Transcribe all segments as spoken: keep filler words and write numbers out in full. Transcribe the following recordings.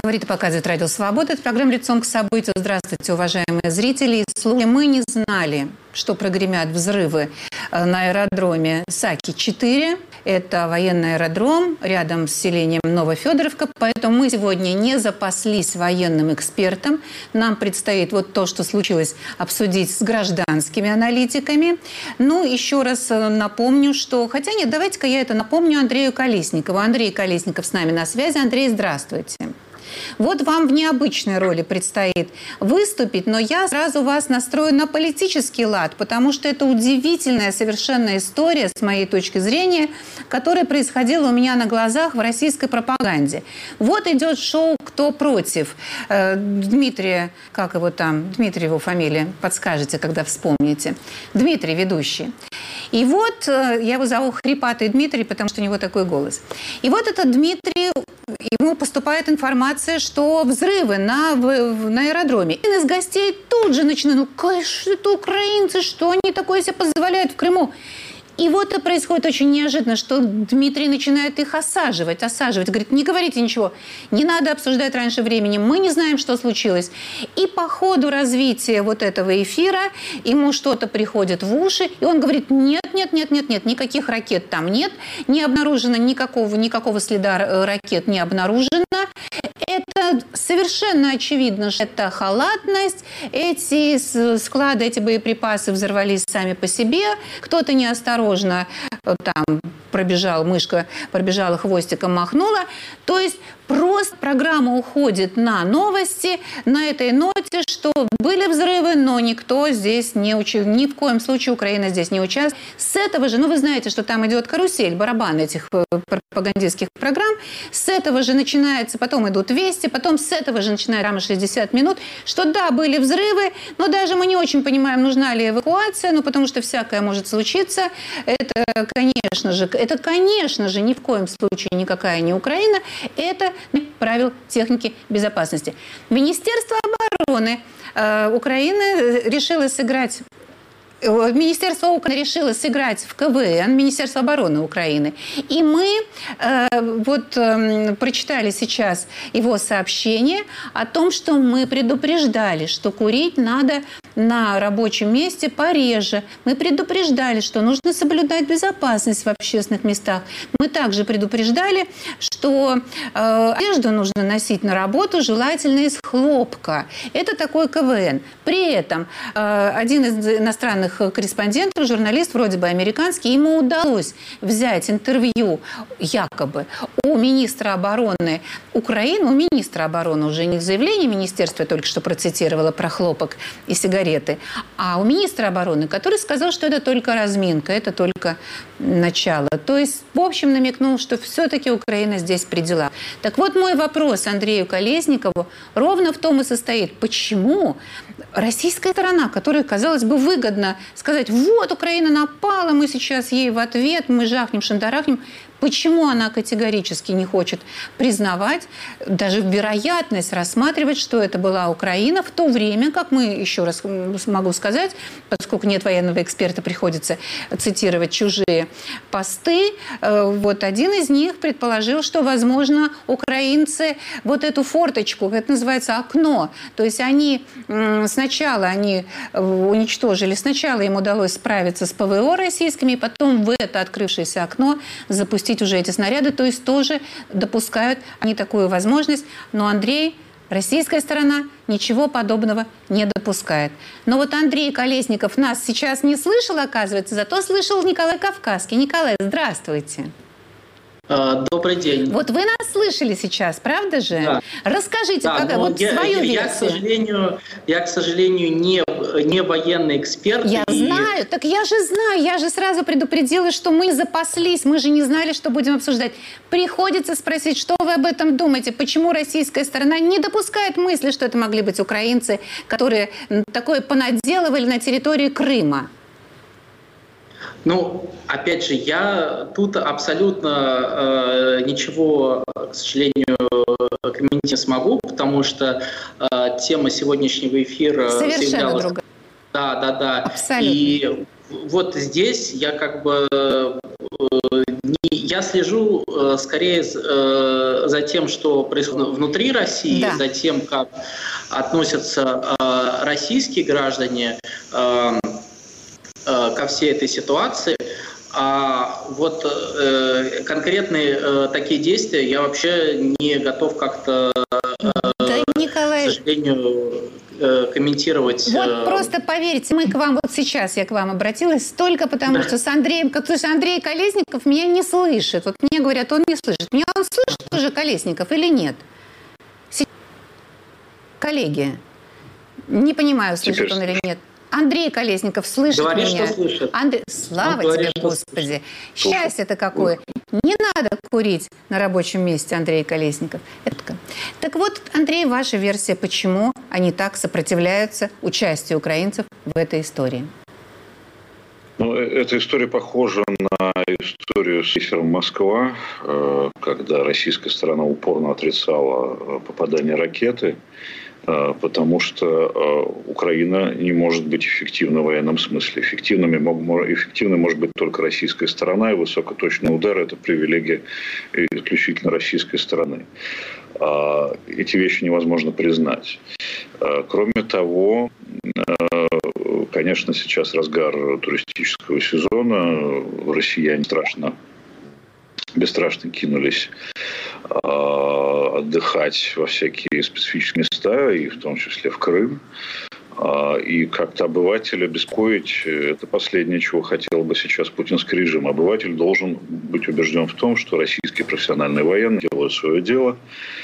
Говорит и показывает Радио Свобода. Это программа «Лицом к событию». Здравствуйте, уважаемые зрители и слушатели. Мы не знали, что прогремят взрывы на аэродроме Саки четыре. Это военный аэродром рядом с селением Новофедоровка. Поэтому мы сегодня не запаслись военным экспертом. Нам предстоит вот то, что случилось, обсудить с гражданскими аналитиками. Ну, еще раз напомню, что... Хотя нет, давайте-ка я это напомню Андрею Колесникову. Андрей Колесников с нами на связи. Андрей, здравствуйте. Вот вам в необычной роли предстоит выступить, но я сразу вас настрою на политический лад, потому что это удивительная совершенно история, с моей точки зрения, которая происходила у меня на глазах в российской пропаганде. Вот идет шоу «Кто против?» Дмитрия, как его там, Дмитрий его фамилия, подскажете, когда вспомните. Дмитрий, ведущий. И вот, я его зову Хрипатый Дмитрий, потому что у него такой голос. И вот этот Дмитрий, ему поступает информация, что взрывы на, в, на аэродроме. И из гостей тут же начинают, ну, конечно, это украинцы, что они такое себе позволяют в Крыму? И вот это происходит очень неожиданно, что Дмитрий начинает их осаживать, осаживать. Говорит, не говорите ничего, не надо обсуждать раньше времени, мы не знаем, что случилось. И по ходу развития вот этого эфира ему что-то приходит в уши, и он говорит, нет, нет, нет, нет, нет, никаких ракет там нет, не обнаружено никакого, никакого следа ракет не обнаружено. Это совершенно очевидно, что это халатность. Эти склады, эти боеприпасы взорвались сами по себе. Кто-то неосторожно там пробежал, мышка пробежала хвостиком, махнула. То есть просто программа уходит на новости, на этой ноте, что были взрывы, но никто здесь не участвует. Ни в коем случае Украина здесь не участвует. С этого же, ну вы знаете, что там идет карусель, барабан этих пропагандистских программ. С этого же начинается, потом идут вести, потом с этого же начинает программа шестьдесят минут, что да, были взрывы, но даже мы не очень понимаем, нужна ли эвакуация, ну потому что всякое может случиться. Это, конечно же, это, конечно же, ни в коем случае никакая не Украина. Это правил техники безопасности. Министерство обороны э, Украины решило сыграть... Министерство Украины решило сыграть в КВН, Министерство обороны Украины. И мы э, вот э, прочитали сейчас его сообщение о том, что мы предупреждали, что курить надо на рабочем месте пореже. Мы предупреждали, что нужно соблюдать безопасность в общественных местах. Мы также предупреждали, что э, одежду нужно носить на работу, желательно из хлопка. Это такой КВН. При этом э, один из иностранных корреспондентов, журналист, вроде бы американский, ему удалось взять интервью якобы у министра обороны Украины, у министра обороны уже не в заявлении министерства, я только что процитировала про хлопок и сигареты, а у министра обороны, который сказал, что это только разминка, это только начало. То есть, в общем, намекнул, что все-таки Украина здесь при делах. Так вот, мой вопрос Андрею Колесникову ровно в том и состоит, почему российская сторона, которая, казалось бы, выгодно сказать, вот Украина напала, мы сейчас ей в ответ, мы жахнем, шандарахнем. Почему она категорически не хочет признавать, даже вероятность рассматривать, что это была Украина, в то время, как мы, еще раз могу сказать, поскольку нет военного эксперта, приходится цитировать чужие посты, вот один из них предположил, что, возможно, украинцы вот эту форточку, это называется окно, то есть они сначала они уничтожили, сначала им удалось справиться с ПВО российскими, потом в это открывшееся окно запустить уже эти снаряды, то есть тоже допускают они такую возможность. Но Андрей, российская сторона ничего подобного не допускает. Но вот Андрей Колесников нас сейчас не слышал, оказывается, зато слышал Николай Кавказский. Николай, здравствуйте. Добрый день. Вот вы нас слышали сейчас, правда же? Да. Расскажите, да, как, вот я, свою я, версию. Я, к сожалению, я, к сожалению, не, не военный эксперт. Я и... знаю, так я же знаю, я же сразу предупредила, что мы запаслись, мы же не знали, что будем обсуждать. Приходится спросить, что вы об этом думаете, почему российская сторона не допускает мысли, что это могли быть украинцы, которые такое понаделывали на территории Крыма. Ну, опять же, я тут абсолютно э, ничего, к сожалению, комментировать не смогу, потому что э, тема сегодняшнего эфира совершенно заявлялась... другая. Да, да, да. Абсолютно. И вот здесь я как бы Я слежу э, скорее э, за тем, что происходит внутри России, да. за тем, как относятся э, российские граждане э, э, ко всей этой ситуации. А вот э, конкретные э, такие действия я вообще не готов как-то, э, да, Николай... к сожалению, э, комментировать. Вот э... просто поверьте, мы к вам, вот сейчас я к вам обратилась только потому, да. что с Андреем, потому что Андрей Колесников меня не слышит. Вот мне говорят, он не слышит. Меня он слышит уже, Колесников, или нет? Коллеги, не понимаю, слышит Теперь... он или нет. Андрей Колесников слышит Говорит, меня. Что слышит. Андрей, слава Он тебе, говорит, Господи. Счастье-то какое. Не надо курить на рабочем месте, Андрей Колесников. Так вот, Андрей, ваша версия, почему они так сопротивляются участию украинцев в этой истории? Ну, эта история похожа на историю с крейсером «Москва», когда российская сторона упорно отрицала попадание ракеты, потому что Украина не может быть эффективна в военном смысле. Эффективными, эффективной может быть только российская сторона, и высокоточный удар – это привилегия исключительно российской стороны. Эти вещи невозможно признать. Кроме того, конечно, сейчас разгар туристического сезона, россияне страшно, бесстрашно кинулись отдыхать во всякие специфические места, и в том числе в Крым. И как-то обывателя беспокоить – это последнее, чего хотел бы сейчас путинский режим. Обыватель должен быть убежден в том, что российские профессиональные военные делают свое дело,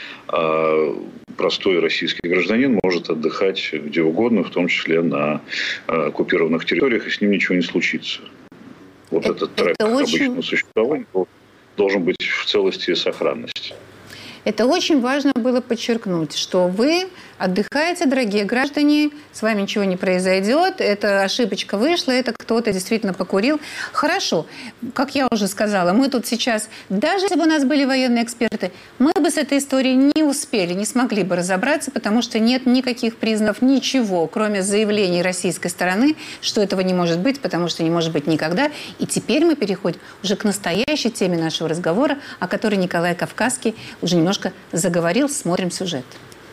а простой российский гражданин может отдыхать где угодно, в том числе на оккупированных территориях, и с ним ничего не случится. Вот это, этот трек это очень... обычного существования должен быть в целости и сохранности. Это очень важно было подчеркнуть, что вы отдыхаете, дорогие граждане, с вами ничего не произойдет, эта ошибочка вышла, это кто-то действительно покурил. Хорошо, как я уже сказала, мы тут сейчас, даже если бы у нас были военные эксперты, мы бы с этой историей не успели, не смогли бы разобраться, потому что нет никаких признаков, ничего, кроме заявлений российской стороны, что этого не может быть, потому что не может быть никогда. И теперь мы переходим уже к настоящей теме нашего разговора, о которой Николай Кавказский уже немножко заговорил. Смотрим сюжет.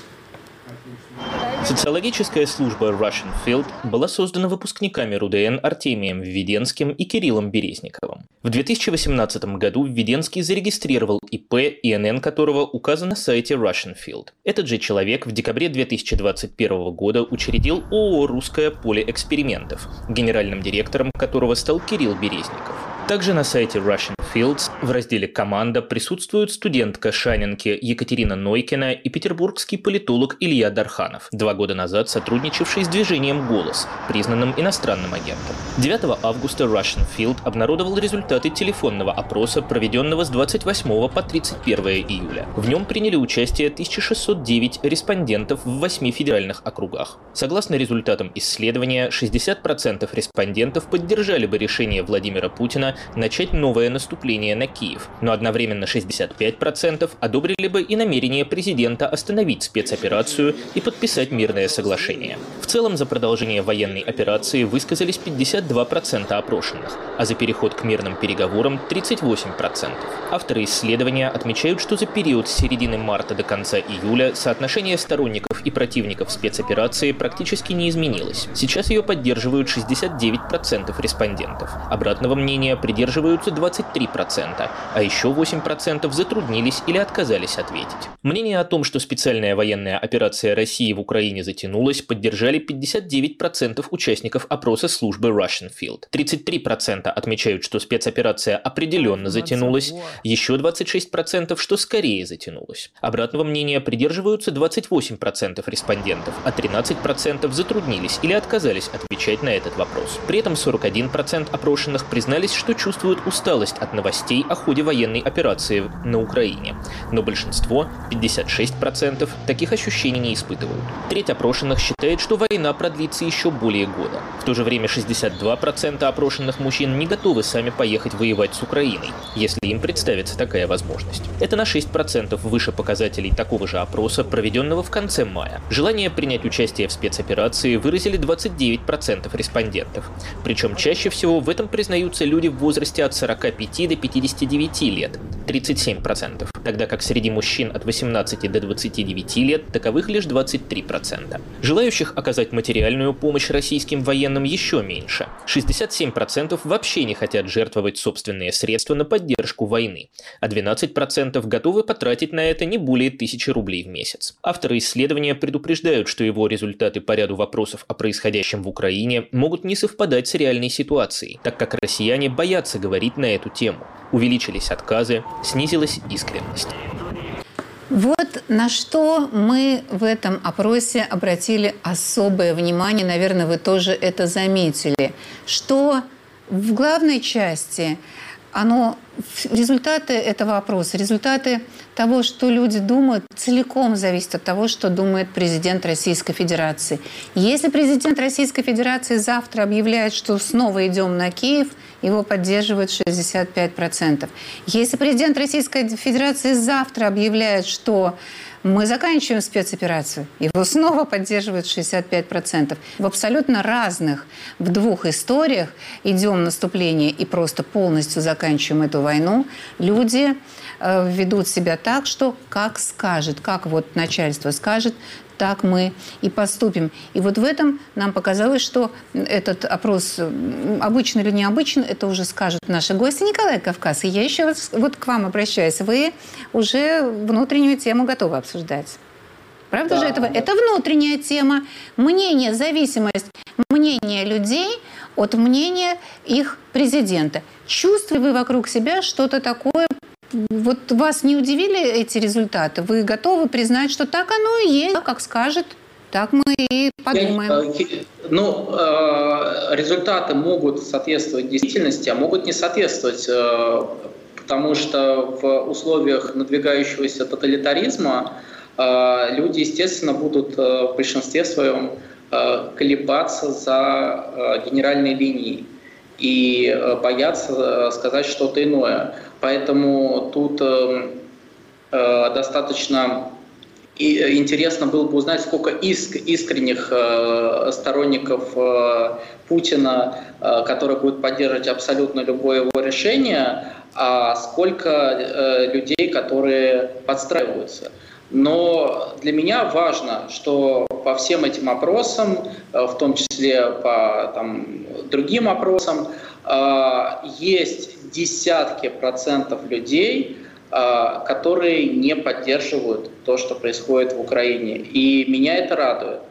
Социологическая служба Russian Field была создана выпускниками РУДН Артемием Введенским и Кириллом Березниковым. В две тысячи восемнадцатом году Введенский зарегистрировал ИП, ИНН которого указан на сайте Russian Field. Этот же человек в декабре две тысячи двадцать первого года учредил ООО «Русское поле экспериментов», генеральным директором которого стал Кирилл Березников. Также на сайте Russian Fields в разделе «Команда» присутствуют студентка Шанинки Екатерина Нойкина и петербургский политолог Илья Дарханов, два года назад сотрудничавший с движением «Голос», признанным иностранным агентом. девятого августа Russian Field обнародовал результаты телефонного опроса, проведенного с двадцать восьмого по тридцать первое июля. В нем приняли участие тысяча шестьсот девять респондентов в восьми федеральных округах. Согласно результатам исследования, шестьдесят процентов респондентов поддержали бы решение Владимира Путина начать новое наступление на Киев, но одновременно шестьдесят пять процентов одобрили бы и намерение президента остановить спецоперацию и подписать мирное соглашение. В целом за продолжение военной операции высказались пятьдесят два процента опрошенных, а за переход к мирным переговорам тридцать восемь процентов. Авторы исследования отмечают, что за период с середины марта до конца июля соотношение сторонников и противников спецоперации практически не изменилось. Сейчас ее поддерживают шестьдесят девять процентов респондентов. Обратного мнения придерживаются двадцать три процента, а еще восемь процентов затруднились или отказались ответить. Мнение о том, что специальная военная операция России в Украине затянулась, поддержали пятьдесят девять процентов участников опроса службы Russian Field. тридцать три процента отмечают, что спецоперация определенно затянулась, еще двадцать шесть процентов, что скорее затянулась. Обратного мнения придерживаются двадцать восемь процентов респондентов, а тринадцать процентов затруднились или отказались отвечать на этот вопрос. При этом сорок один процент опрошенных признались, что чувствуют усталость от новостей о ходе военной операции на Украине. Но большинство, пятьдесят шесть процентов, таких ощущений не испытывают. Треть опрошенных считает, что война продлится еще более года. В то же время шестьдесят два процента опрошенных мужчин не готовы сами поехать воевать с Украиной, если им представится такая возможность. Это на шесть процентов выше показателей такого же опроса, проведенного в конце мая. Желание принять участие в спецоперации выразили двадцать девять процентов респондентов. Причем чаще всего в этом признаются люди в возрасте от сорока пяти до пятидесяти девяти лет – тридцать семь процентов, тогда как среди мужчин от восемнадцати до двадцати девяти лет таковых лишь двадцать три процента. Желающих оказать материальную помощь российским военным еще меньше – шестьдесят семь процентов вообще не хотят жертвовать собственные средства на поддержку войны, а двенадцать процентов готовы потратить на это не более тысячи рублей в месяц. Авторы исследования предупреждают, что его результаты по ряду вопросов о происходящем в Украине могут не совпадать с реальной ситуацией, так как россияне боятся говорить на эту тему. Увеличились отказы, снизилась искренность. Вот на что мы в этом опросе обратили особое внимание, наверное, вы тоже это заметили, что в главной части оно, результаты этого опроса, результаты того, что люди думают, целиком зависят от того, что думает президент Российской Федерации. Если президент Российской Федерации завтра объявляет, что снова идем на Киев, его поддерживают шестьдесят пять процентов. Если президент Российской Федерации завтра объявляет, что мы заканчиваем спецоперацию, его снова поддерживают шестьдесят пять процентов. В абсолютно разных, в двух историях идем в наступление и просто полностью заканчиваем эту войну, люди э, ведут себя так, что как скажет, как вот начальство скажет, так мы и поступим. И вот в этом нам показалось, что этот опрос обычный или необычный, это уже скажут наши гости. Николай Кавказ, и я еще раз вот к вам обращаюсь. Вы уже внутреннюю тему готовы обсуждать. Правда да. же этого? Это внутренняя тема. Мнение, зависимость мнения людей от мнения их президента. Чувствуете вы вокруг себя что-то такое? Вот вас не удивили эти результаты? Вы готовы признать, что так оно и есть, как скажет, так мы и подумаем? Ну, результаты могут соответствовать действительности, а могут не соответствовать, потому что в условиях надвигающегося тоталитаризма люди, естественно, будут в большинстве своем колебаться за генеральной линией и боятся сказать что-то иное. Поэтому тут э, э, достаточно интересно было бы узнать, сколько иск, искренних э, сторонников э, Путина, э, которые будут поддерживать абсолютно любое его решение, а сколько э, людей, которые подстраиваются. Но для меня важно, что по всем этим опросам, э, в том числе по там, другим опросам, э, есть десятки процентов людей, которые не поддерживают то, что происходит в Украине. И меня это радует.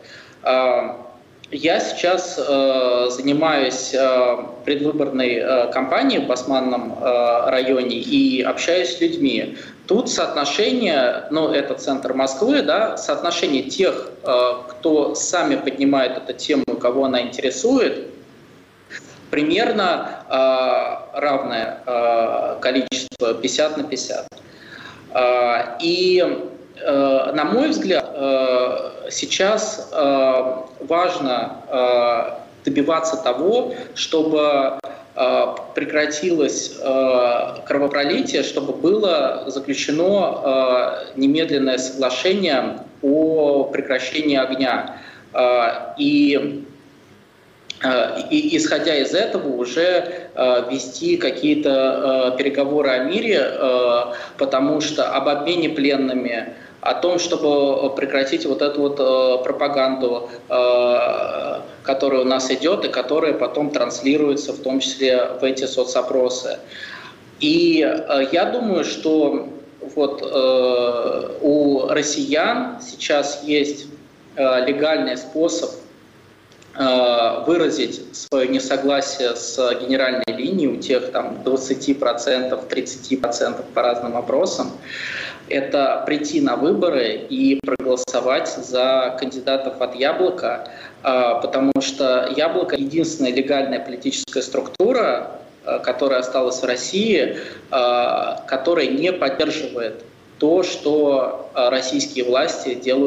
Я сейчас занимаюсь предвыборной кампанией в Басманном районе и общаюсь с людьми. Тут соотношение, ну это центр Москвы, да, соотношение тех, кто сами поднимает эту тему, кого она интересует, примерно э, равное э, количество, пятьдесят на пятьдесят. Э, и, э, на мой взгляд, э, сейчас э, важно э, добиваться того, чтобы э, прекратилось э, кровопролитие, чтобы было заключено э, немедленное соглашение о прекращении огня. Э, и И, исходя из этого, уже э, вести какие-то э, переговоры о мире, э, потому что об обмене пленными, о том, чтобы прекратить вот эту вот э, пропаганду, э, которая у нас идет и которая потом транслируется, в том числе в эти соцопросы. И э, я думаю, что вот э, у россиян сейчас есть э, легальный способ выразить свое несогласие с генеральной линией у тех там двадцать процентов, тридцать процентов по разным опросам, это прийти на выборы и проголосовать за кандидатов от «Яблока», потому что «Яблоко» — единственная легальная политическая структура, которая осталась в России, которая не поддерживает то, что российские власти делают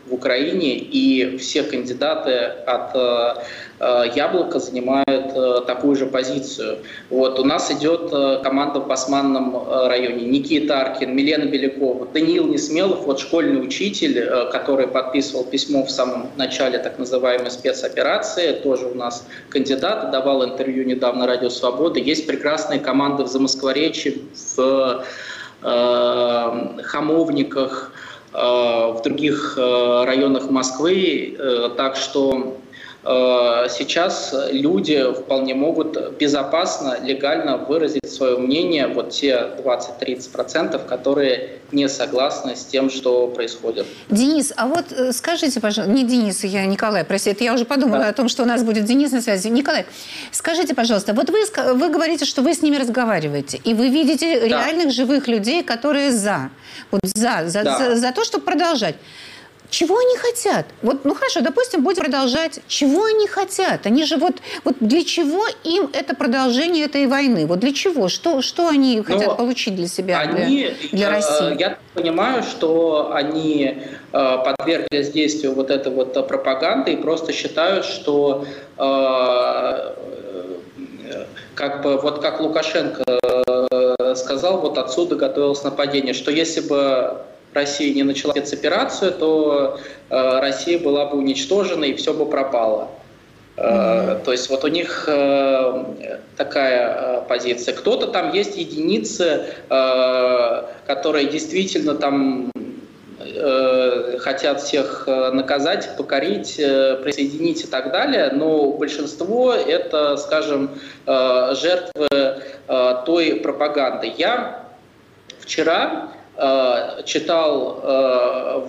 в Украине, и все кандидаты от «Яблока» занимают такую же позицию. Вот. У нас идет команда в Басманном районе. Никита Аркин, Милена Белякова, Даниил Несмелов, вот школьный учитель, который подписывал письмо в самом начале так называемой спецоперации, тоже у нас кандидат, давал интервью недавно «Радио Свобода». Есть прекрасные команды в Замоскворечье, в э, Хамовниках, э, в других э, районах Москвы. Э, так что сейчас люди вполне могут безопасно, легально выразить свое мнение, вот те двадцать-тридцать процентов, которые не согласны с тем, что происходит. Денис, а вот скажите, пожалуйста, не Денис, я Николай, простите, я уже подумала да. о том, что у нас будет Денис на связи. Николай, скажите, пожалуйста, вот вы, вы говорите, что вы с ними разговариваете, и вы видите да. реальных живых людей, которые за, вот за, за, да. за, за то, чтобы продолжать. Чего они хотят? Вот, ну хорошо, допустим, будем продолжать. Чего они хотят? Они же вот, вот для чего им это продолжение этой войны? Вот для чего? Что, что они хотят Но получить для себя, они, для, для России? Я понимаю, что они подверглись действию вот этой вот пропаганды и просто считают, что как бы вот как Лукашенко сказал, вот отсюда готовилось нападение, что если бы Россия не начала спецоперацию, то э, Россия была бы уничтожена и все бы пропало. Э, mm-hmm. То есть вот у них э, такая э, позиция. Кто-то там есть единицы, э, которые действительно там э, хотят всех наказать, покорить, э, присоединить и так далее, но большинство это, скажем, э, жертвы э, той пропаганды. Я вчера читал э,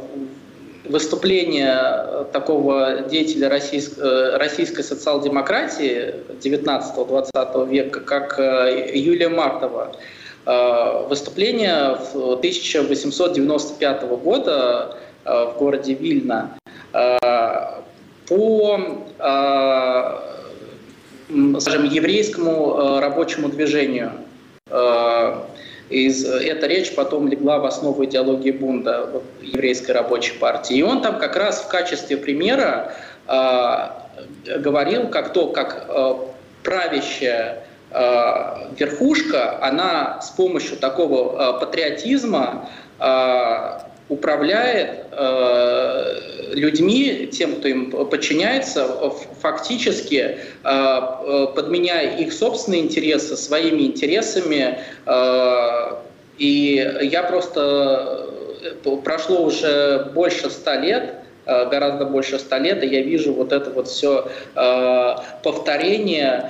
выступление такого деятеля российской, российской социал-демократии девятнадцатого-двадцатого века, как Юлия Мартова. Э, выступление тысяча восемьсот девяносто пятого года э, в городе Вильна э, по, э, скажем, еврейскому э, рабочему движению. Э, Из, эта речь потом легла в основу идеологии Бунда, еврейской рабочей партии. И он там как раз в качестве примера э, говорил, как то, как э, правящая э, верхушка, она с помощью такого э, патриотизма э, управляет э, людьми, тем, кто им подчиняется, фактически э, подменяя их собственные интересы своими интересами. Э, и я просто... Прошло уже больше ста лет, э, гораздо больше ста лет, и я вижу вот это вот все э, повторение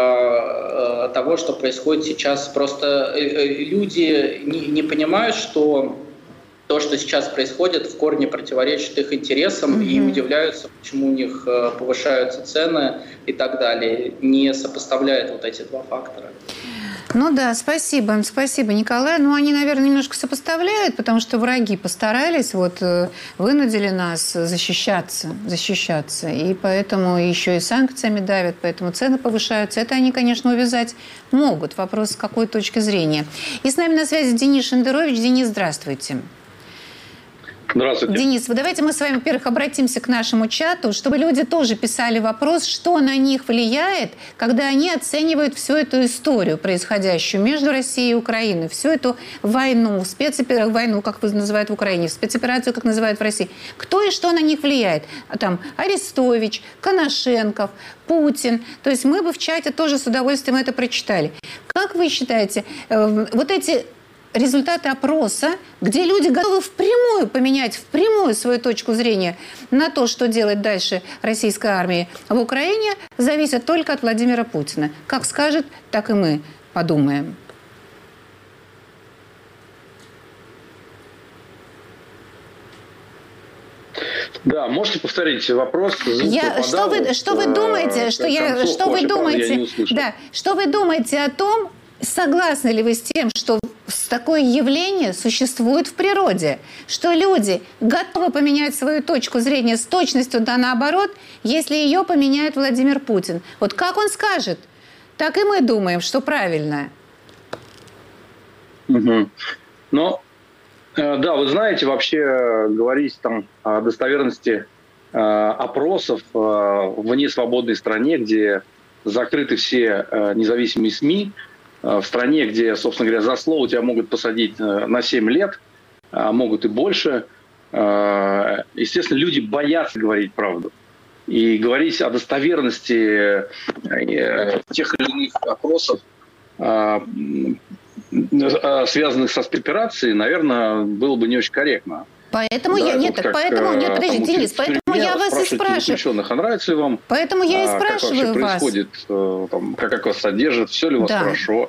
э, того, что происходит сейчас. Просто э, люди не, не понимают, что то, что сейчас происходит, в корне противоречит их интересам, mm-hmm. и удивляются, почему у них повышаются цены и так далее. Не сопоставляют вот эти два фактора. Ну да, спасибо, спасибо, Николай. Ну, они, наверное, немножко сопоставляют, потому что враги постарались, вот, вынудили нас защищаться, защищаться. И поэтому еще и санкциями давят, поэтому цены повышаются. Это они, конечно, увязать могут. Вопрос, с какой точки зрения. И с нами на связи Денис Шендерович. Денис, здравствуйте. Здравствуйте. Денис, давайте мы с вами, во-первых, обратимся к нашему чату, чтобы люди тоже писали вопрос, что на них влияет, когда они оценивают всю эту историю, происходящую между Россией и Украиной, всю эту войну, спецоперацию, войну, как вы называете в Украине, спецоперацию, как называют в России. Кто и что на них влияет? Там Арестович, Коношенков, Путин. То есть мы бы в чате тоже с удовольствием это прочитали. Как вы считаете, вот эти результаты опроса, где люди готовы впрямую поменять, впрямую свою точку зрения на то, что делать дальше российская армия в Украине, зависят только от Владимира Путина. Как скажет, так и мы подумаем. Да, можете повторить вопрос? Я, что вы, что вы думаете, что я, что вы думаете, да, что вы думаете о том, согласны ли вы с тем, что такое явление существует в природе, что люди готовы поменять свою точку зрения с точностью да наоборот, если ее поменяет Владимир Путин? Вот как он скажет, так и мы думаем, что правильно. Угу. Но Да, вы знаете, вообще говорить там о достоверности э, опросов э, в несвободной стране, где закрыты все э, независимые СМИ, э, в стране, где, собственно говоря, за слово тебя могут посадить э, на семь лет, э, могут и больше. Э, естественно, люди боятся говорить правду. И говорить о достоверности э, тех или иных опросов, э, связанных со спецоперацией, наверное, было бы не очень корректно. Поэтому да, я нет, так, поэтому нет, подожди, там, Денис, поэтому я вас и спрашиваю. А нравится ли вам? Поэтому я и спрашиваю как вас. Происходит, там, как, как вас содержат, все ли у вас да. хорошо,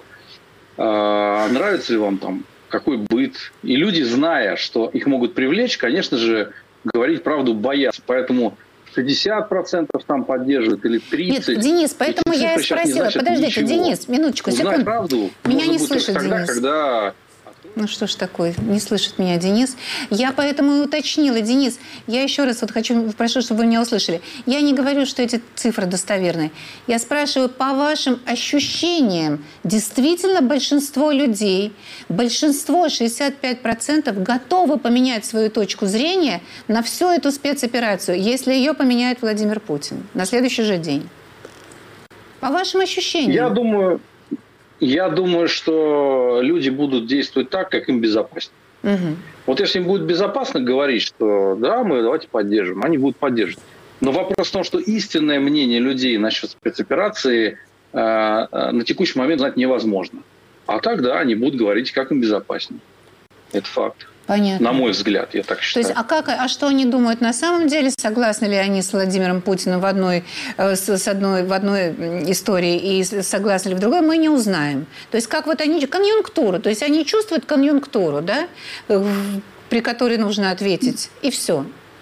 а, нравится ли вам там какой быт. И люди, зная, что их могут привлечь, конечно же, говорить правду боятся. Поэтому шестьдесят процентов там поддерживают или тридцать процентов. Нет, Денис, поэтому я и спросила. Подождите, ничего. Денис, минуточку, Узнать секунду. Правду меня не слышит тогда, Денис. Когда... Ну что ж такое, не слышит меня Денис. Я поэтому и уточнила. Денис, я еще раз вот хочу, прошу, чтобы вы меня услышали. Я не говорю, что эти цифры достоверны. Я спрашиваю, по вашим ощущениям, действительно большинство людей, большинство, шестьдесят пять процентов, готовы поменять свою точку зрения на всю эту спецоперацию, если ее поменяет Владимир Путин на следующий же день? По вашим ощущениям? Я думаю... Я думаю, что люди будут действовать так, как им безопасно. Угу. Вот если им будет безопасно говорить, что да, мы давайте поддержим, они будут поддерживать. Но вопрос в том, что истинное мнение людей насчет спецоперации э, э, на текущий момент знать невозможно. А так, да, они будут говорить, как им безопаснее. Это факт. Понятно. На мой взгляд, я так считаю. То есть, а, как, а что они думают на самом деле? Согласны ли они с Владимиром Путиным в одной, с, с одной, в одной истории и согласны ли в другой, мы не узнаем. То есть, как вот они... Конъюнктуру. То есть, они чувствуют конъюнктуру, да, при которой нужно ответить, и все.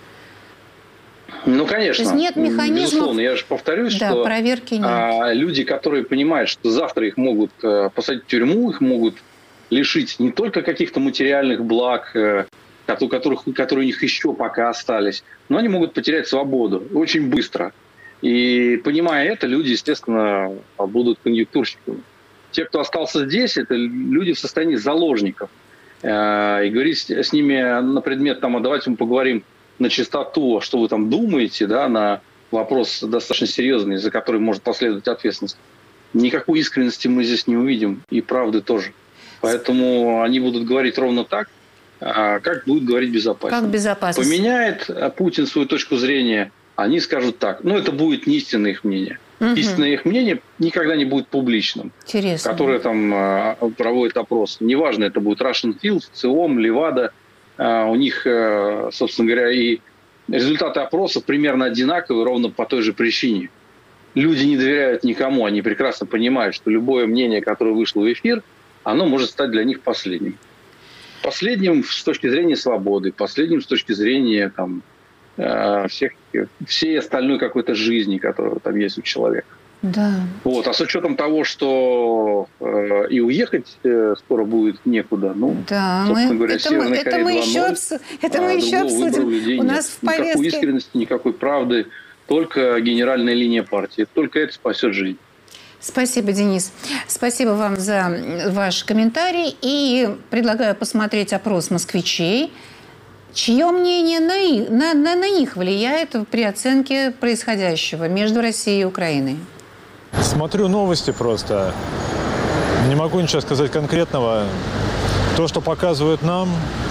Ну, конечно. То есть, нет механизмов... Безусловно, я же повторюсь, да, что проверки нет. А, люди, которые понимают, что завтра их могут а, посадить в тюрьму, их могут... лишить не только каких-то материальных благ, которых, которые у них еще пока остались, но они могут потерять свободу очень быстро. И понимая это, люди, естественно, будут конъюнктурщиками. Те, кто остался здесь, это люди в состоянии заложников. И говорить с ними на предмет, там, а давайте мы поговорим на чистоту, что вы там думаете, да, на вопрос достаточно серьезный, за который может последовать ответственность. Никакой искренности мы здесь не увидим, и правды тоже. Поэтому они будут говорить ровно так, как будет говорить безопасно. Как безопасно. Поменяет Путин свою точку зрения, они скажут так. Но это будет не истинное их мнение. Угу. Истинное их мнение никогда не будет публичным. Интересно. Которое там проводит опрос. Неважно, это будет Russian Field, ЦИОМ, Левада. У них, собственно говоря, и результаты опросов примерно одинаковые ровно по той же причине. Люди не доверяют никому. Они прекрасно понимают, что любое мнение, которое вышло в эфир, оно может стать для них последним. Последним с точки зрения свободы, последним с точки зрения там, э, всех, всей остальной какой-то жизни, которая там есть у человека. Да. Вот. А с учетом того, что э, и уехать э, скоро будет некуда, ну, да, собственно мы, говоря, это Северная мы, Корея это мы два ноль, еще, обс... это мы а еще обсудим. У нас нет. в повестке... Никакой искренности, никакой правды, только генеральная линия партии. Только это спасет жизнь. Спасибо, Денис. Спасибо вам за ваш комментарий. И предлагаю посмотреть опрос москвичей. Чье мнение на, на, на, на них влияет при оценке происходящего между Россией и Украиной? Смотрю новости просто. Не могу ничего сказать конкретного. То, что показывают нам,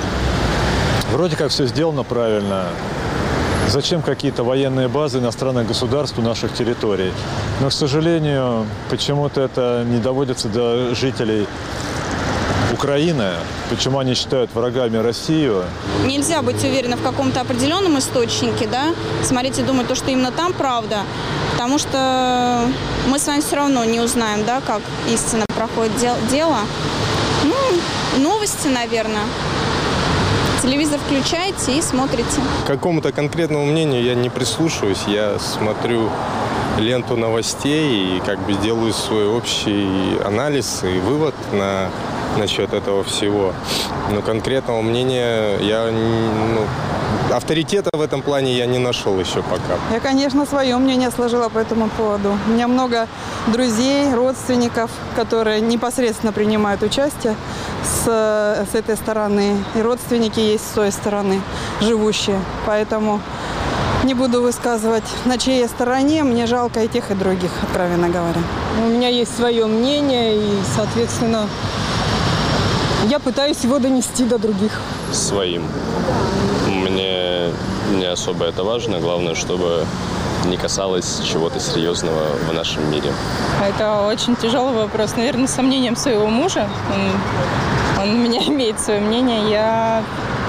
вроде как все сделано правильно. Зачем какие-то военные базы иностранных государств у наших территорий? Но, к сожалению, почему-то это не доводится до жителей Украины. Почему они считают врагами Россию? Нельзя быть уверенным в каком-то определенном источнике, да? Смотреть и думать, то, что именно там правда. Потому что мы с вами все равно не узнаем, да, как истинно проходит дело. Ну, новости, наверное. Телевизор включаете и смотрите. К какому-то конкретному мнению я не прислушиваюсь. Я смотрю ленту новостей и как бы делаю свой общий анализ и вывод на, насчет этого всего. Но конкретного мнения я ну, авторитета в этом плане я не нашел еще пока. Я, конечно, свое мнение сложила по этому поводу. У меня много друзей, родственников, которые непосредственно принимают участие с, с этой стороны. И родственники есть с той стороны, живущие. Поэтому не буду высказывать, на чьей стороне. Мне жалко и тех, и других, откровенно говоря. У меня есть свое мнение, и, соответственно, я пытаюсь его донести до других. Своим. Мне не особо это важно. Главное, чтобы не касалось чего-то серьезного в нашем мире. Это очень тяжелый вопрос. Наверное, с сомнением своего мужа. Он, он у меня имеет свое мнение. Я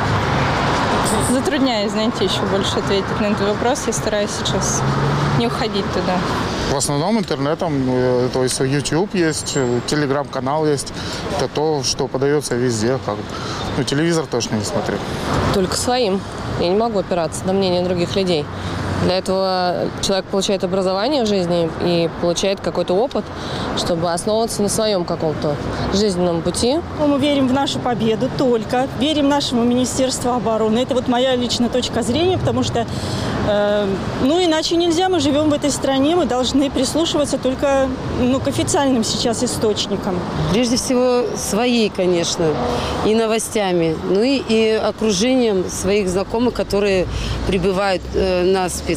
затрудняюсь, знаете, еще больше ответить на этот вопрос. Я стараюсь сейчас не уходить туда. В основном интернетом, то есть YouTube есть, телеграм-канал есть. Это то, что подается везде. Как... Ну, телевизор точно не смотрю. Только своим. Я не могу опираться на мнение других людей. Для этого человек получает образование в жизни и получает какой-то опыт, чтобы основываться на своем каком-то жизненном пути. Мы верим в нашу победу только, верим нашему Министерству обороны. Это вот моя личная точка зрения, потому что, э, ну, иначе нельзя, мы живем в этой стране, мы должны прислушиваться только, ну, к официальным сейчас источникам. Прежде всего, своей, конечно, и новостями, ну и, и окружением своих знакомых, которые прибывают э, на спецоперации,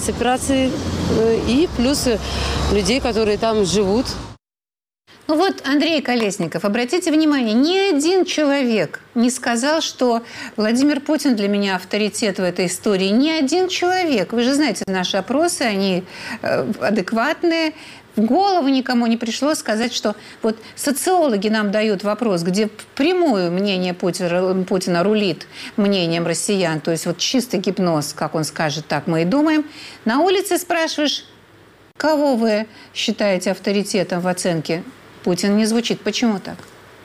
и плюс людей, которые там живут. Ну вот, Андрей Колесников, обратите внимание, ни один человек не сказал, что Владимир Путин для меня авторитет в этой истории. Ни один человек. Вы же знаете, наши опросы, они э, адекватные. В голову никому не пришло сказать, что вот социологи нам дают вопрос, где впрямую мнение Путина, Путина рулит мнением россиян, то есть вот чистый гипноз, как он скажет, так мы и думаем. На улице спрашиваешь, кого вы считаете авторитетом в оценке? Путин не звучит. Почему так?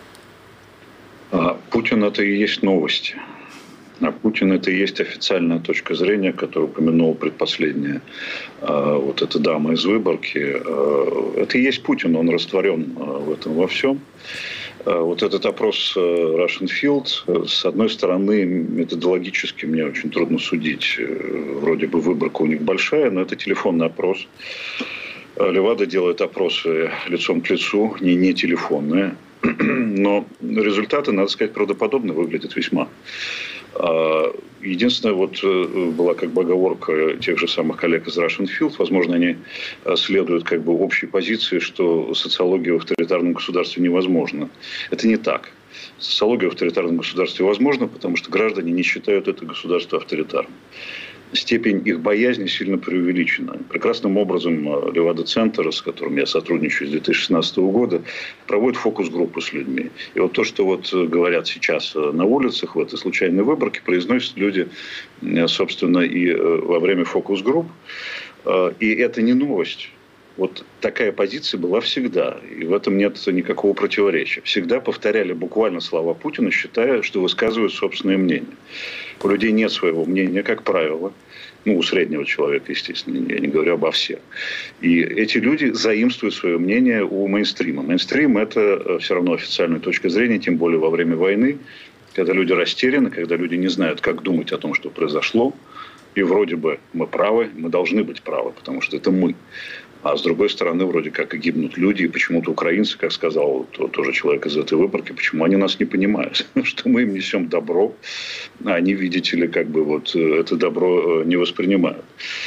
А Путин – это и есть новости. А Путин – это и есть официальная точка зрения, которую упомянула предпоследняя э, вот эта дама из Выборгки. Э, это и есть Путин, он растворен э, в этом во всем. Э, вот этот опрос э, Russian Field, э, с одной стороны, методологически мне очень трудно судить. Э, вроде бы выборка у них большая, но это телефонный опрос. Левада делает опросы лицом к лицу, не, не телефонные. Но результаты, надо сказать, правдоподобно выглядят весьма. Единственное, вот была как бы оговорка тех же самых коллег из Russian Field. Возможно, они следуют как бы общей позиции, что социология в авторитарном государстве невозможна. Это не так. Социология в авторитарном государстве возможна, потому что граждане не считают это государство авторитарным. Степень их боязни сильно преувеличена. Прекрасным образом Левада-центр, с которым я сотрудничаю с две тысячи шестнадцатого года, проводит фокус-группы с людьми. И вот то, что вот говорят сейчас на улицах в этой случайной выборке, произносят люди, собственно, и во время фокус-групп. И это не новость. Вот такая позиция была всегда. И в этом нет никакого противоречия. Всегда повторяли буквально слова Путина, считая, что высказывают собственное мнение. У людей нет своего мнения, как правило. Ну, у среднего человека, естественно, я не говорю обо всех. И эти люди заимствуют свое мнение у мейнстрима. Мейнстрим – это все равно официальная точка зрения, тем более во время войны, когда люди растеряны, когда люди не знают, как думать о том, что произошло. И вроде бы мы правы, мы должны быть правы, потому что это мы. А с другой стороны, вроде как и гибнут люди, и почему-то украинцы, как сказал тоже человек из этой выборки, почему они нас не понимают, что мы им несем добро, а они, видите ли, как бы вот это добро не воспринимают.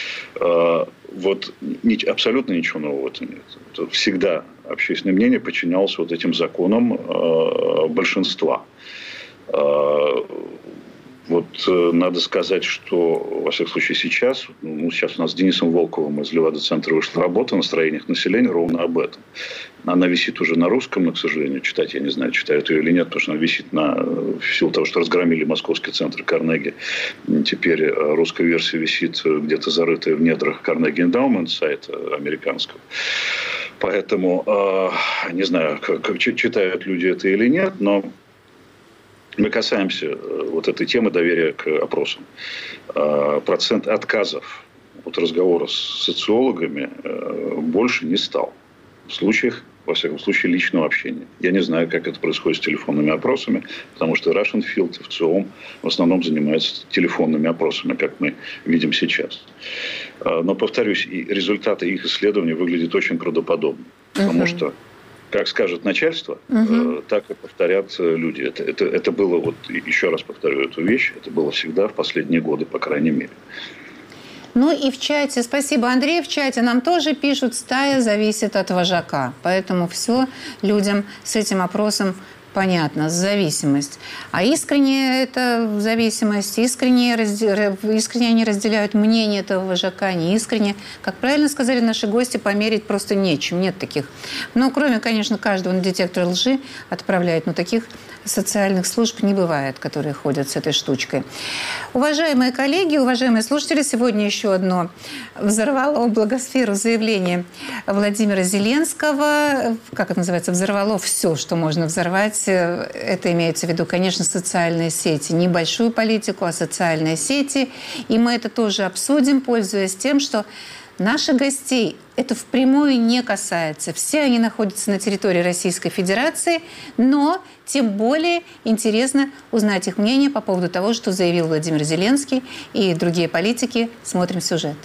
Вот абсолютно ничего нового в этом нет. Всегда общественное мнение подчинялось вот этим законам большинства. Вот э, надо сказать, что, во всяком случае, сейчас, ну, сейчас у нас с Денисом Волковым из Левада-центра вышла работа о настроениях населения ровно об этом. Она висит уже на русском, но, к сожалению, читать я не знаю, читают ее или нет, потому что она висит на, в силу того, что разгромили московский центр Карнеги. Теперь русская версия висит где-то зарытая в недрах Карнеги Эндаумент, сайта американского. Поэтому, э, не знаю, как, как читают люди это или нет, но мы касаемся вот этой темы доверия к опросам. Процент отказов от разговора с социологами больше не стал. В случаях во всяком случае, личного общения. Я не знаю, как это происходит с телефонными опросами, потому что Russian Field в ЦИОМ в основном занимается телефонными опросами, как мы видим сейчас. Но, повторюсь, и результаты их исследований выглядят очень правдоподобно, потому что как скажет начальство, угу. так и повторят люди. Это, это, это было, вот еще раз повторю эту вещь, это было всегда в последние годы, по крайней мере. Ну и в чате, спасибо, Андрей, в чате нам тоже пишут, стая зависит от вожака. Поэтому все людям с этим опросом понятно, зависимость. А искренне это зависимость, искренне, разде... искренне они разделяют мнение этого вожака, не искренне. Как правильно сказали наши гости, померить просто нечем, нет таких. Ну, кроме, конечно, каждого на детектор лжи отправляют, но таких социальных служб не бывает, которые ходят с этой штучкой. Уважаемые коллеги, уважаемые слушатели, сегодня еще одно взорвало благосферу заявление Владимира Зеленского. Как это называется? Взорвало все, что можно взорвать. Это имеется в виду, конечно, социальные сети. Не большую политику, а социальные сети. И мы это тоже обсудим, пользуясь тем, что наших гостей это впрямую не касается. Все они находятся на территории Российской Федерации, но тем более интересно узнать их мнение по поводу того, что заявил Владимир Зеленский и другие политики. Смотрим сюжет.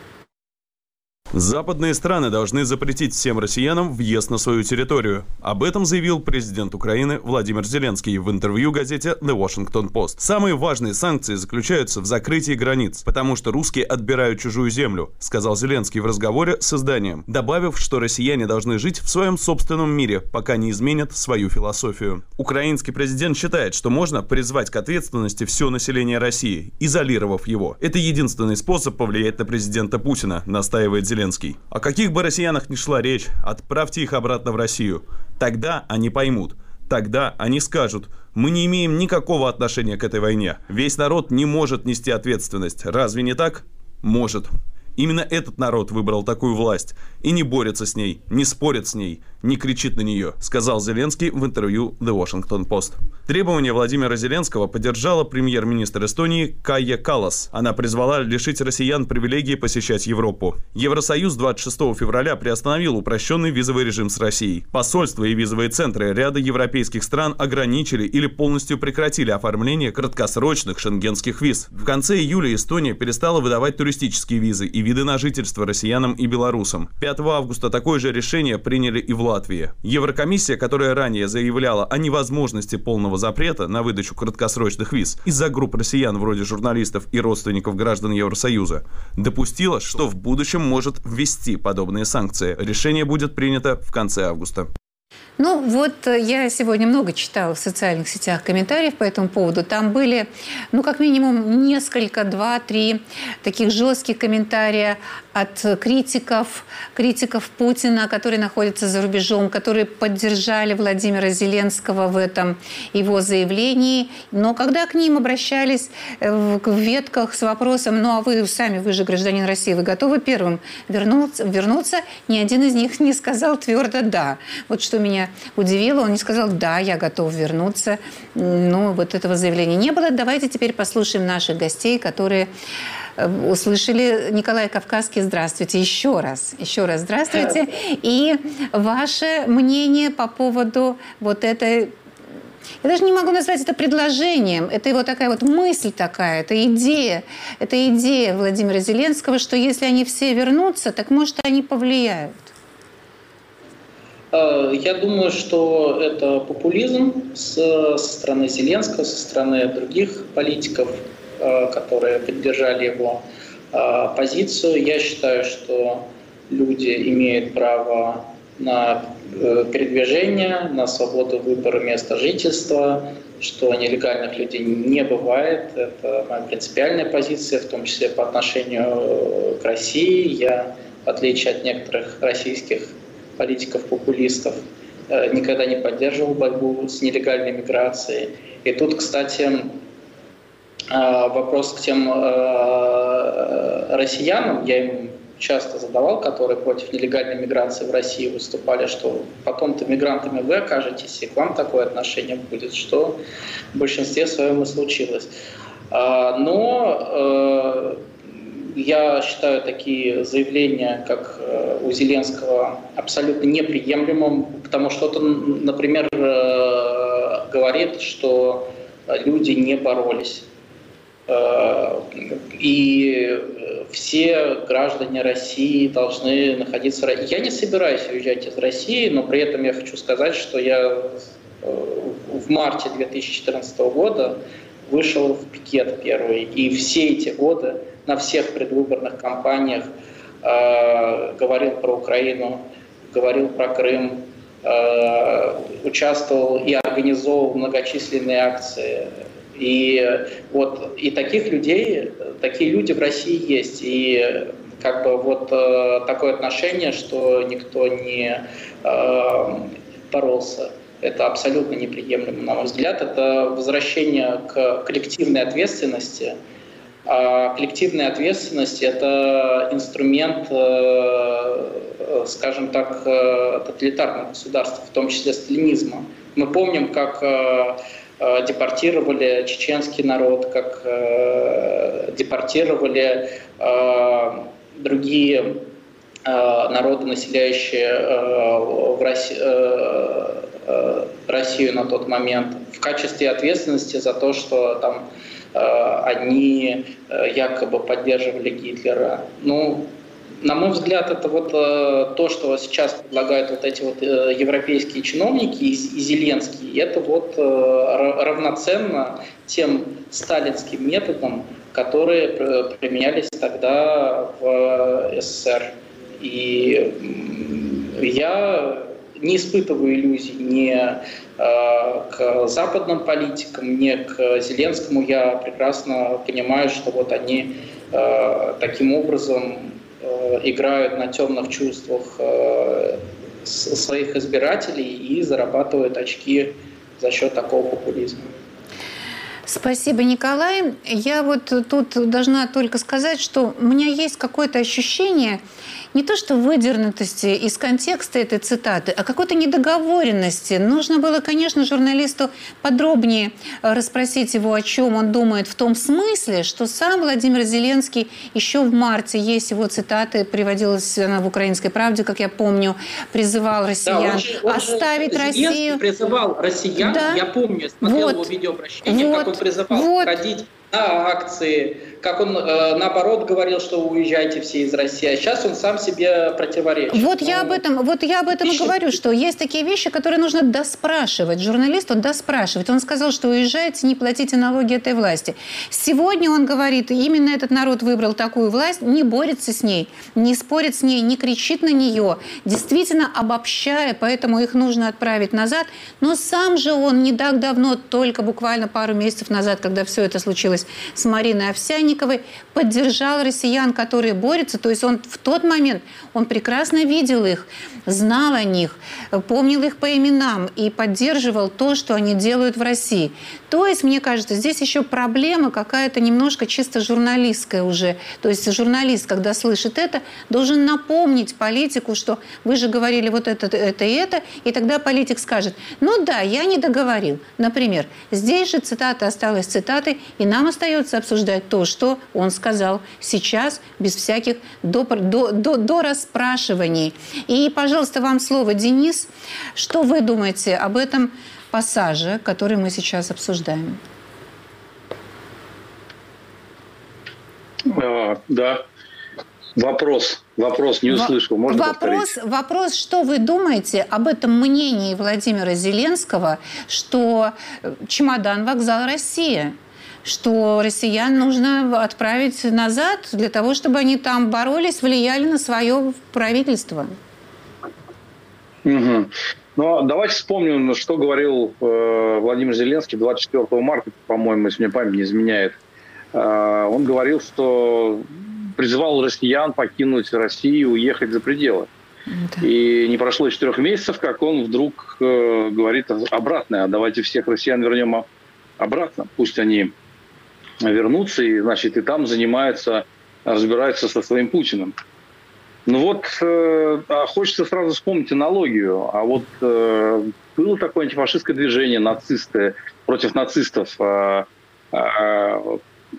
Западные страны должны запретить всем россиянам въезд на свою территорию. Об этом заявил президент Украины Владимир Зеленский в интервью газете The Washington Post. Самые важные санкции заключаются в закрытии границ, потому что русские отбирают чужую землю, сказал Зеленский в разговоре с изданием, добавив, что россияне должны жить в своем собственном мире, пока не изменят свою философию. Украинский президент считает, что можно призвать к ответственности все население России, изолировав его. Это единственный способ повлиять на президента Путина, настаивает Зеленский. О каких бы россиянах ни шла речь, отправьте их обратно в Россию. Тогда они поймут. Тогда они скажут: мы не имеем никакого отношения к этой войне. Весь народ не может нести ответственность. Разве не так? Может. Именно этот народ выбрал такую власть и не борется с ней, не спорит с ней, не кричит на нее, сказал Зеленский в интервью The Washington Post. Требование Владимира Зеленского поддержала премьер-министр Эстонии Кая Каллас. Она призвала лишить россиян привилегии посещать Европу. Евросоюз двадцать шестого февраля приостановил упрощенный визовый режим с Россией. Посольства и визовые центры ряда европейских стран ограничили или полностью прекратили оформление краткосрочных шенгенских виз. В конце июля Эстония перестала выдавать туристические визы и виды на жительство россиянам и белорусам. пятого августа такое же решение приняли и в Латвии. Еврокомиссия, которая ранее заявляла о невозможности полного запрета на выдачу краткосрочных виз из-за групп россиян вроде журналистов и родственников граждан Евросоюза, допустила, что в будущем может ввести подобные санкции. Решение будет принято в конце августа. Ну, вот я сегодня много читала в социальных сетях комментариев по этому поводу. Там были, ну, как минимум, несколько, два-три таких жестких комментария от критиков, критиков Путина, которые находятся за рубежом, которые поддержали Владимира Зеленского в этом его заявлении. Но когда к ним обращались в ветках с вопросом: ну, а вы сами, вы же гражданин России, вы готовы первым вернуться, вернуться? Ни один из них не сказал твердо «да». Вот что меня удивило, он не сказал: да, я готов вернуться. Ну, вот этого заявления не было. Давайте теперь послушаем наших гостей, которые услышали. Николай Кавказский, здравствуйте еще раз. Еще раз здравствуйте. И ваше мнение по поводу вот этой... Я даже не могу назвать это предложением. Это его такая вот мысль такая, это идея. Это идея Владимира Зеленского, что если они все вернутся, так, может, они повлияют. Я думаю, что это популизм со стороны Зеленского, со стороны других политиков, которые поддержали его позицию. Я считаю, что люди имеют право на передвижение, на свободу выбора места жительства, что нелегальных людей не бывает. Это моя принципиальная позиция, в том числе по отношению к России. Я, в отличие от некоторых российских политиков-популистов, никогда не поддерживал борьбу с нелегальной миграцией. И тут, кстати, вопрос к тем россиянам, я им часто задавал, которые против нелегальной миграции в России выступали, что потом-то мигрантами вы окажетесь, и к вам такое отношение будет, что в большинстве своем и случилось. Но я считаю такие заявления, как у Зеленского, абсолютно неприемлемым, потому что он, например, говорит, что люди не боролись. И все граждане России должны находиться в России. Я не собираюсь уезжать из России, но при этом я хочу сказать, что я в марте две тысячи четырнадцатого года вышел в пикет первый. И все эти годы на всех предвыборных кампаниях э, говорил про Украину, говорил про Крым, э, участвовал и организовывал многочисленные акции. И вот и таких людей, такие люди в России есть. И как бы вот э, такое отношение, что никто не э, боролся. Это абсолютно неприемлемо, на мой взгляд. Это возвращение к коллективной ответственности. А коллективная ответственность – это инструмент, скажем так, тоталитарного государства, в том числе сталинизма. Мы помним, как депортировали чеченский народ, как депортировали другие народы, населяющие в России, Россию на тот момент, в качестве ответственности за то, что там они якобы поддерживали Гитлера. Ну, на мой взгляд, это вот то, что сейчас предлагают вот эти вот европейские чиновники и Зеленский, это вот равноценно тем сталинским методам, которые применялись тогда в СССР. И я не испытываю иллюзий ни э, к западным политикам, ни к Зеленскому. Я прекрасно понимаю, что вот они э, таким образом э, играют на темных чувствах э, своих избирателей и зарабатывают очки за счет такого популизма. Спасибо, Николай. Я вот тут должна только сказать, что у меня есть какое-то ощущение не то что выдернутости из контекста этой цитаты, а какой-то недоговоренности. Нужно было, конечно, журналисту подробнее расспросить его, о чем он думает, в том смысле, что сам Владимир Зеленский еще в марте, есть его цитаты, приводилась она в «Украинской правде», как я помню, призывал россиян да, он же, он оставить же, Россию. Зеленский призывал россиян, да. Я помню, я смотрел вот. его видеообращение, вот. как он призывал вот. ходить на акции, как он, э, наоборот, говорил, что уезжайте все из России, а сейчас он сам себе противоречит. Вот ну, я об этом, вот я об этом и говорю, что есть такие вещи, которые нужно доспрашивать. Журналисту доспрашивать. Он сказал, что уезжайте, не платите налоги этой власти. Сегодня он говорит, именно этот народ выбрал такую власть, не борется с ней, не спорит с ней, не кричит на нее, действительно обобщая, поэтому их нужно отправить назад. Но сам же он не так давно, только буквально пару месяцев назад, когда все это случилось с Мариной Овсянниковой, поддержал россиян, которые борются. То есть он в тот момент, он прекрасно видел их, знал о них, помнил их по именам и поддерживал то, что они делают в России. То есть, мне кажется, здесь еще проблема какая-то немножко чисто журналистская уже. То есть журналист, когда слышит это, должен напомнить политику, что вы же говорили вот это, это и это, и тогда политик скажет, ну да, я не договорил. Например, здесь же цитата осталась цитатой, и нам остается обсуждать то, что он сказал сейчас, без всяких до, до, до, до расспрашиваний. И, пожалуйста, вам слово, Денис. Что вы думаете об этом пассаже, который мы сейчас обсуждаем? А, да. Вопрос. Вопрос не услышал. Можно вопрос, повторить? Вопрос, что вы думаете об этом мнении Владимира Зеленского, что чемодан, вокзал, Россия? Что россиян нужно отправить назад для того, чтобы они там боролись, влияли на свое правительство? Угу. Но давайте вспомним, что говорил э, Владимир Зеленский двадцать четвёртого марта, по-моему, если мне память не изменяет. Э, он говорил, что призывал россиян покинуть Россию, уехать за пределы. Да. И не прошло четырех месяцев, как он вдруг э, говорит обратное. Давайте всех россиян вернем обратно. Пусть они вернутся и, значит, и там занимаются, разбираются со своим Путиным. Ну вот, э, хочется сразу вспомнить аналогию. А вот э, было такое антифашистское движение, нацисты, против нацистов. Э, э,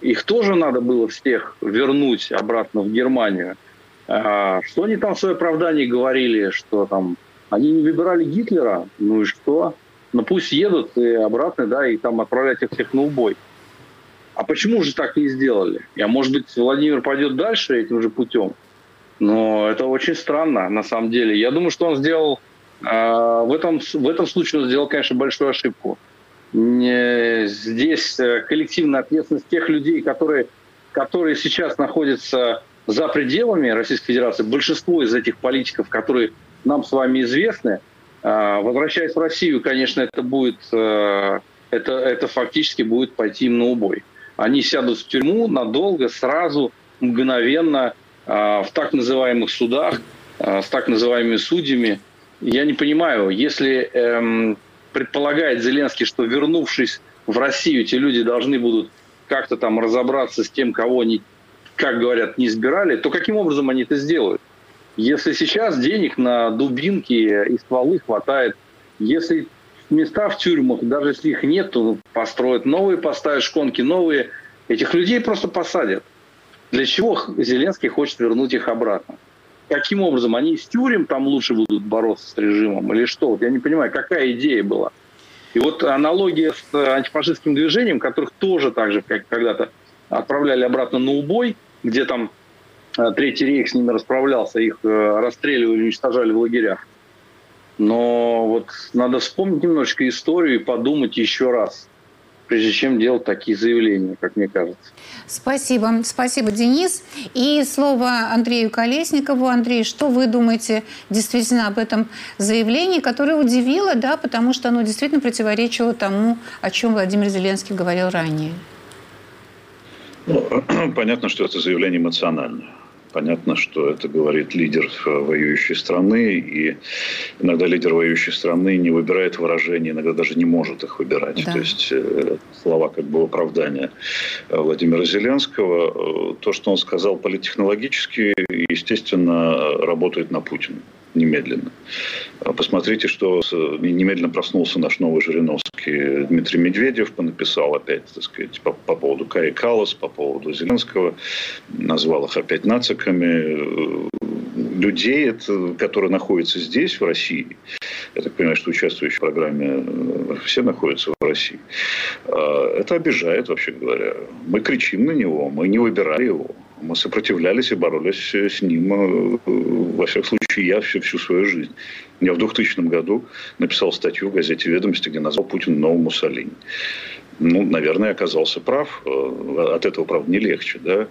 их тоже надо было всех вернуть обратно в Германию. Что они там в свое оправдание говорили, что там они не выбирали Гитлера, ну и что? Ну пусть едут и обратно, да, и там отправлять их всех на убой. А почему же так не сделали? А может быть, Владимир пойдет дальше этим же путем? Но это очень странно, на самом деле. Я думаю, что он сделал, э, в, этом, в этом случае он сделал, конечно, большую ошибку. Не, здесь коллективная ответственность тех людей, которые, которые сейчас находятся за пределами Российской Федерации, большинство из этих политиков, которые нам с вами известны, э, возвращаясь в Россию, конечно, это будет, э, это, это фактически будет пойти им на убой. Они сядут в тюрьму надолго, сразу, мгновенно, в так называемых судах, с так называемыми судьями. Я не понимаю, если эм, предполагает Зеленский, что, вернувшись в Россию, эти люди должны будут как-то там разобраться с тем, кого они, как говорят, не избирали, то каким образом они это сделают? Если сейчас денег на дубинки и стволы хватает, если места в тюрьмах, даже если их нет, то построят новые, поставят шконки новые. Этих людей просто посадят. Для чего Зеленский хочет вернуть их обратно? Каким образом? Они из тюрем там лучше будут бороться с режимом или что? Вот я не понимаю, какая идея была. И вот аналогия с антифашистским движением, которых тоже так же, как когда-то отправляли обратно на убой, где там Третий рейх с ними расправлялся, их расстреливали, уничтожали в лагерях. Но вот надо вспомнить немножечко историю и подумать еще раз, прежде чем делать такие заявления, как мне кажется. Спасибо. Спасибо, Денис. И слово Андрею Колесникову. Андрей, что вы думаете действительно об этом заявлении, которое удивило, да, потому что оно действительно противоречило тому, о чем Владимир Зеленский говорил ранее? Ну, понятно, что это заявление эмоциональное. Понятно, что это говорит лидер воюющей страны, и иногда лидер воюющей страны не выбирает выражения, иногда даже не может их выбирать. Да. То есть слова как бы оправдания Владимира Зеленского. То, что он сказал политтехнологически, естественно, работает на Путина немедленно. Посмотрите, что немедленно проснулся наш новый Жириновский Дмитрий Медведев, понаписал опять, так сказать, по, по поводу Каи Каллас, по поводу Зеленского, назвал их опять нациками. Людей, это, которые находятся здесь, в России, я так понимаю, что участвующие в программе все находятся в России, это обижает, вообще говоря. Мы кричим на него, мы не выбирали его. Мы сопротивлялись и боролись с ним, во всяком случае, я всю, всю свою жизнь. Я в двухтысячном году написал статью в газете «Ведомости», где назвал Путина новым Муссолини. Ну, наверное, оказался прав. От этого, правда, не легче. Да?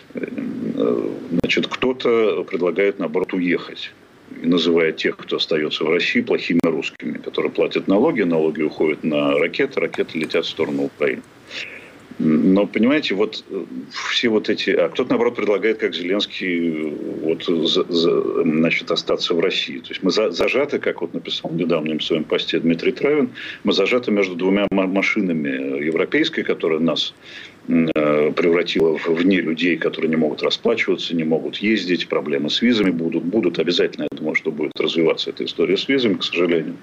Значит, кто-то предлагает, наоборот, уехать. И называет тех, кто остается в России, плохими русскими, которые платят налоги, налоги уходят на ракеты, ракеты летят в сторону Украины. Но, понимаете, вот все вот эти... А кто-то, наоборот, предлагает, как Зеленский, вот, за, за, значит, остаться в России. То есть мы за, зажаты, как вот написал в недавнем своем посте Дмитрий Травин, мы зажаты между двумя машинами. Европейской, которая нас э, превратила в, в не людей, которые не могут расплачиваться, не могут ездить, проблемы с визами будут. Будут обязательно, я думаю, что будет развиваться эта история с визами, к сожалению.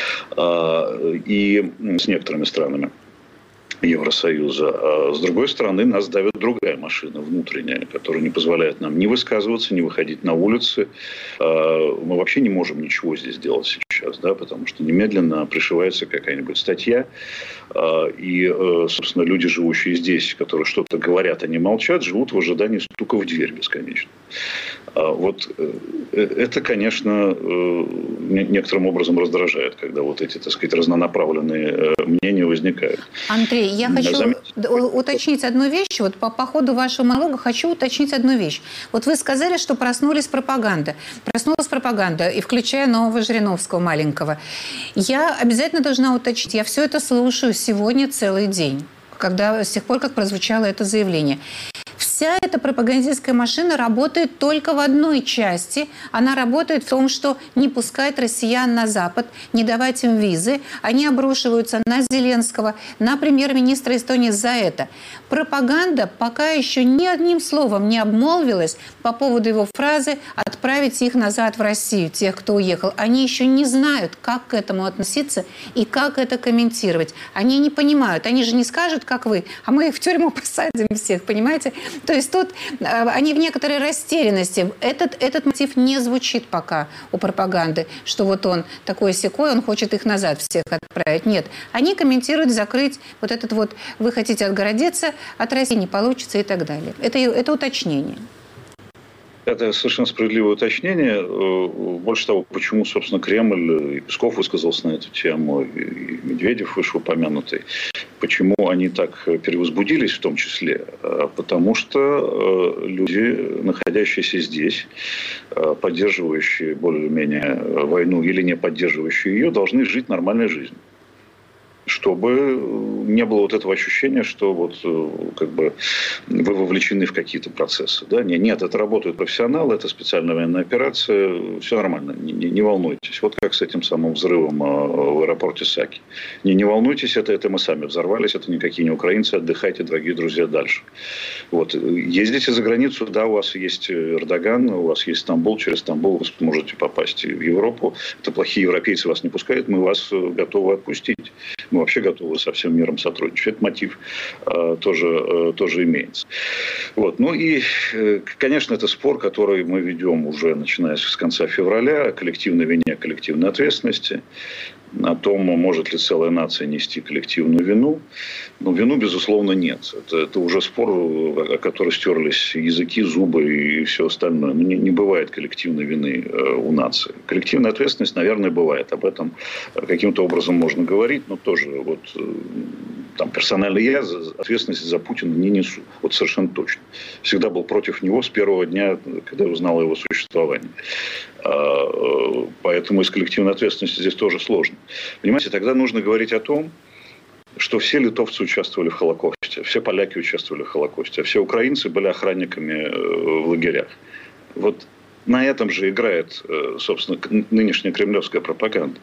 А, и с некоторыми странами Евросоюза. А с другой стороны, нас давит другая машина, внутренняя, которая не позволяет нам ни высказываться, ни выходить на улицы. Мы вообще не можем ничего здесь делать сейчас, да, потому что немедленно пришивается какая-нибудь статья. И, собственно, люди, живущие здесь, которые что-то говорят, они молчат, живут в ожидании стука в дверь бесконечно. Вот это, конечно, некоторым образом раздражает, когда вот эти, так сказать, разнонаправленные мнения возникают. Андрей, я хочу Заметьте. уточнить одну вещь. Вот по, по ходу вашего монолога хочу уточнить одну вещь. Вот вы сказали, что проснулись пропаганда. Проснулась пропаганда, и включая нового Жириновского маленького. Я обязательно должна уточнить. Я все это слушаю сегодня целый день, когда, с тех пор, как прозвучало это заявление. Вся эта пропагандистская машина работает только в одной части. Она работает в том, что не пускать россиян на Запад, не давать им визы. Они обрушиваются на Зеленского, на премьер-министра Эстонии за это. Пропаганда пока еще ни одним словом не обмолвилась по поводу его фразы «отправить их назад в Россию», тех, кто уехал. Они еще не знают, как к этому относиться и как это комментировать. Они не понимают. Они же не скажут, как вы, а мы их в тюрьму посадим всех, понимаете? То есть тут э, они в некоторой растерянности. Этот, этот мотив не звучит пока у пропаганды, что вот он такой-сякой, он хочет их назад всех отправить. Нет. Они комментируют закрыть вот этот вот «вы хотите отгородиться от России, не получится» и так далее. Это, это уточнение. Это совершенно справедливое уточнение. Больше того, почему, собственно, Кремль, и Песков высказался на эту тему, и Медведев вышеупомянутый, почему они так перевозбудились в том числе? Потому что люди, находящиеся здесь, поддерживающие более-менее войну или не поддерживающие ее, должны жить нормальной жизнью. Чтобы не было вот этого ощущения, что вот как бы вы вовлечены в какие-то процессы. Да? Нет, это работают профессионалы, это специальная военная операция, все нормально, не, не, не волнуйтесь. Вот как с этим самым взрывом в аэропорте Саки. Не, не волнуйтесь, это, это мы сами взорвались, это никакие не украинцы, отдыхайте, дорогие друзья, дальше. Вот. Ездите за границу, да, у вас есть Эрдоган, у вас есть Стамбул, через Стамбул вы сможете попасть в Европу. Это плохие европейцы вас не пускают, мы вас готовы отпустить. Мы вообще готовы со всем миром сотрудничать. Этот мотив э, тоже, э, тоже имеется. Вот. Ну и, э, конечно, это спор, который мы ведем уже начиная с конца февраля, о коллективной вине, коллективной ответственности, о том, может ли целая нация нести коллективную вину. Но вину, безусловно, нет. Это, это уже спор, о котором стерлись языки, зубы и все остальное. Но не, не бывает коллективной вины э, у нации. Коллективная ответственность, наверное, бывает. Об этом каким-то образом можно говорить, но тоже вот э, там, персонально я ответственности за Путина не несу. Вот совершенно точно. Всегда был против него с первого дня, когда я узнал о его существовании. Поэтому и с коллективной ответственностью здесь тоже сложно. Понимаете, тогда нужно говорить о том, что все литовцы участвовали в Холокосте, все поляки участвовали в Холокосте, а все украинцы были охранниками в лагерях. Вот на этом же играет, собственно, нынешняя кремлевская пропаганда.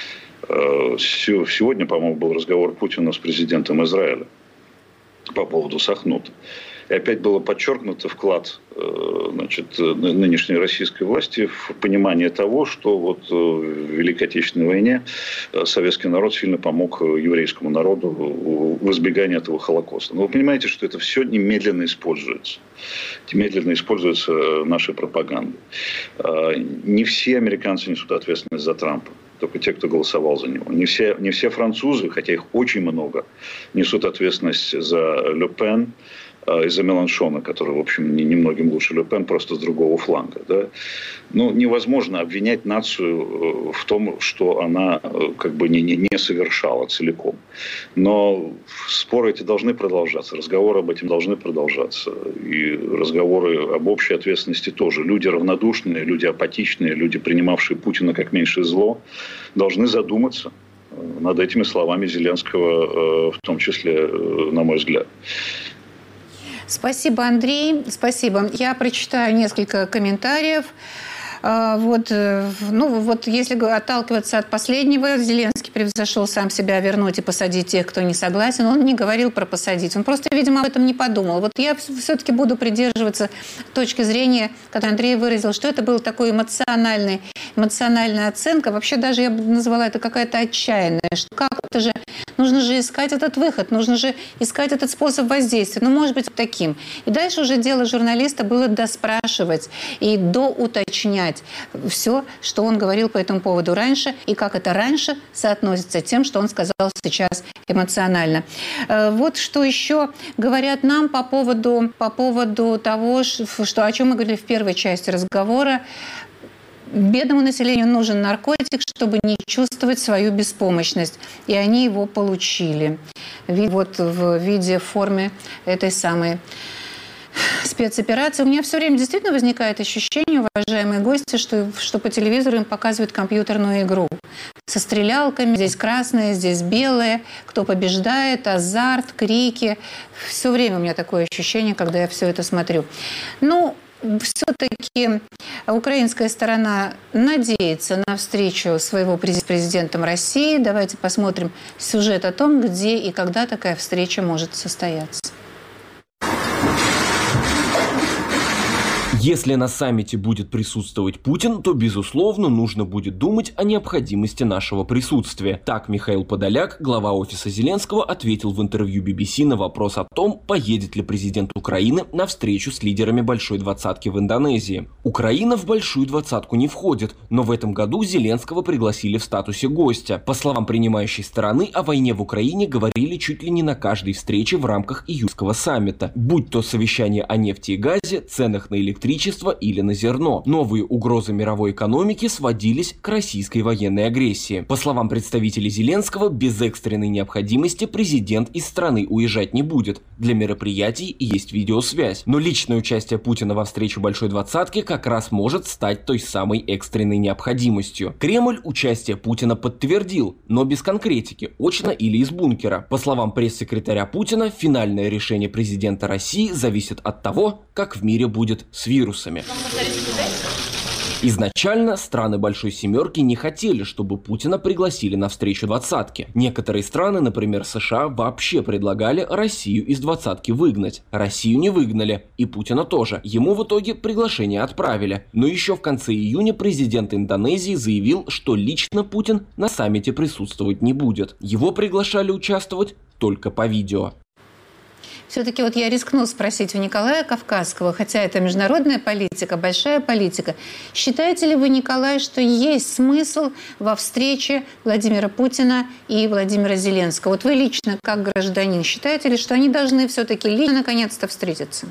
Сегодня, по-моему, был разговор Путина с президентом Израиля по поводу Сахнута. И опять было подчеркнуто вклад, значит, нынешней российской власти в понимание того, что вот в Великой Отечественной войне советский народ сильно помог еврейскому народу в избегании этого Холокоста. Но вы понимаете, что это все немедленно используется. Немедленно используется нашей пропагандой. Не все американцы несут ответственность за Трампа. Только те, кто голосовал за него. Не все, не все французы, хотя их очень много, несут ответственность за Ле Пен и за Меланшона, который, в общем, немногим лучше Ле Пен, просто с другого фланга. Да? Ну, невозможно обвинять нацию в том, что она как бы не, не, не совершала целиком. Но споры эти должны продолжаться, разговоры об этом должны продолжаться. И разговоры об общей ответственности тоже. Люди равнодушные, люди апатичные, люди, принимавшие Путина как меньшее зло, должны задуматься над этими словами Зеленского, в том числе, на мой взгляд. Спасибо, Андрей. Спасибо. Я прочитаю несколько комментариев. Вот, ну, вот если отталкиваться от последнего, Зеленский превзошел сам себя вернуть и посадить тех, кто не согласен. Он не говорил про посадить. Он просто, видимо, об этом не подумал. Вот я все-таки буду придерживаться точки зрения, которую Андрей выразил, что это была такой эмоциональный, эмоциональная оценка. Вообще даже я бы назвала это какая-то отчаянная. Что как-то же нужно же искать этот выход, нужно же искать этот способ воздействия. Ну, может быть, таким. И дальше уже дело журналиста было доспрашивать и доуточнять все, что он говорил по этому поводу раньше, и как это раньше соотносится с тем, что он сказал сейчас эмоционально. Вот что еще говорят нам по поводу, по поводу того, что, о чем мы говорили в первой части разговора. Бедному населению нужен наркотик, чтобы не чувствовать свою беспомощность. И они его получили. Вот в виде, в форме этой самой спецоперации. У меня все время действительно возникает ощущение, уважаемые гости, что, что по телевизору им показывают компьютерную игру со стрелялками. Здесь красное, здесь белое. Кто побеждает, азарт, крики. Все время у меня такое ощущение, когда я все это смотрю. Ну, все-таки украинская сторона надеется на встречу своего президента России. Давайте посмотрим сюжет о том, где и когда такая встреча может состояться. Если на саммите будет присутствовать Путин, то, безусловно, нужно будет думать о необходимости нашего присутствия. Так Михаил Подоляк, глава офиса Зеленского, ответил в интервью би би си на вопрос о том, поедет ли президент Украины на встречу с лидерами Большой Двадцатки в Индонезии. Украина в Большую Двадцатку не входит, но в этом году Зеленского пригласили в статусе гостя. По словам принимающей стороны, о войне в Украине говорили чуть ли не на каждой встрече в рамках июльского саммита. Будь то совещание о нефти и газе, ценах на электричество или на зерно. Новые угрозы мировой экономики сводились к российской военной агрессии. По словам представителей Зеленского, без экстренной необходимости президент из страны уезжать не будет. Для мероприятий есть видеосвязь. Но личное участие Путина во встрече Большой Двадцатки как раз может стать той самой экстренной необходимостью. Кремль участие Путина подтвердил, но без конкретики, очно или из бункера. По словам пресс-секретаря Путина, финальное решение президента России зависит от того, как в мире будет с вирусами. Изначально страны Большой Семерки не хотели, чтобы Путина пригласили на встречу двадцатки. Некоторые страны, например США, вообще предлагали Россию из двадцатки выгнать. Россию не выгнали, и Путина тоже. Ему в итоге приглашение отправили. Но еще в конце июня президент Индонезии заявил, что лично Путин на саммите присутствовать не будет. Его приглашали участвовать только по видео. Все-таки вот я рискну спросить у Николая Кавказского, хотя это международная политика, большая политика. Считаете ли вы, Николай, что есть смысл во встрече Владимира Путина и Владимира Зеленского? Вот вы лично, как гражданин, считаете ли, что они должны все-таки лично наконец-то встретиться?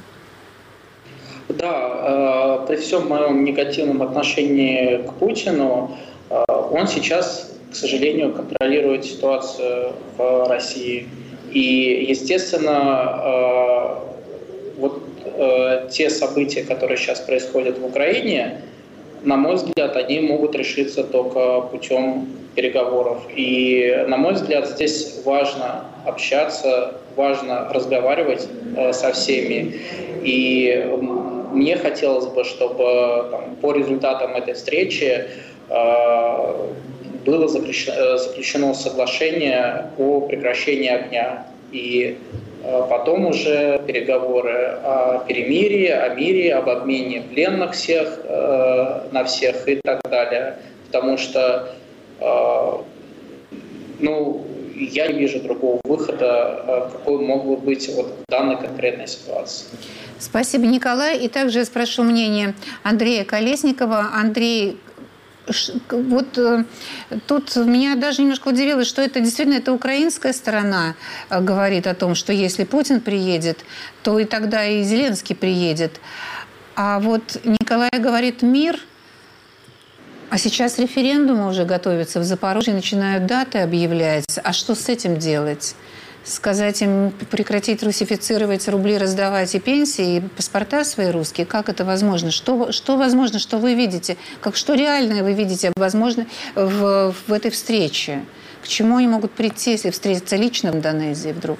Да, э, при всем моем негативном отношении к Путину, э, он сейчас, к сожалению, контролирует ситуацию в России. И, естественно, э, вот э, те события, которые сейчас происходят в Украине, на мой взгляд, они могут решиться только путем переговоров. И, на мой взгляд, здесь важно общаться, важно разговаривать э, со всеми. И мне хотелось бы, чтобы там, по результатам этой встречи э, было заключено, заключено соглашение о прекращении огня. И потом уже переговоры о перемирии, о мире, об обмене пленных всех на всех и так далее. Потому что ну, я не вижу другого выхода, какой мог бы быть вот в данной конкретной ситуации. Спасибо, Николай. И также я спрошу мнение Андрея Колесникова. Андрей, вот э, тут меня даже немножко удивило, что это действительно это украинская сторона э, говорит о том, что если Путин приедет, то и тогда и Зеленский приедет. А вот Николай говорит мир, а сейчас референдумы уже готовятся в Запорожье, начинают даты объявлять. А что с этим делать? Сказать им прекратить русифицировать, рубли раздавать и пенсии, и паспорта свои русские? Как это возможно? Что, что возможно, что вы видите? Как, что реальное вы видите возможно в, в этой встрече? К чему они могут прийти, если встретиться лично в Индонезии вдруг?